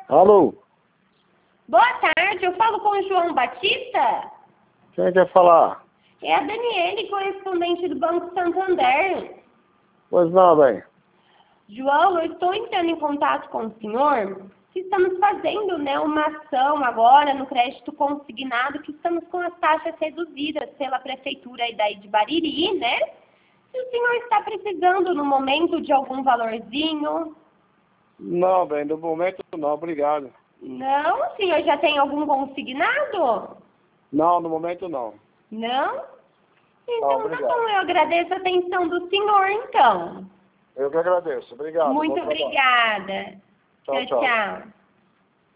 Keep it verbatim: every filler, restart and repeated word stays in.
Alô? Boa tarde, eu falo com o João Batista? Quem quer falar? É a Daniele, correspondente do Banco Santander. Pois não, bem. João, eu estou entrando em contato com o senhor, que estamos fazendo, né, uma ação agora no crédito consignado, que estamos com as taxas reduzidas pela prefeitura aí daí de Bariri, né? Se o senhor está precisando no momento de algum valorzinho? Não, bem, no momento não, obrigado. Não? O senhor já tem algum consignado? Não, no momento não. Não? Então, Não, tá obrigado. bom, eu agradeço a atenção do senhor, então. Eu que agradeço. Obrigado. Muito Bom trabalho. obrigada. Tchau, Tchau, tchau. tchau.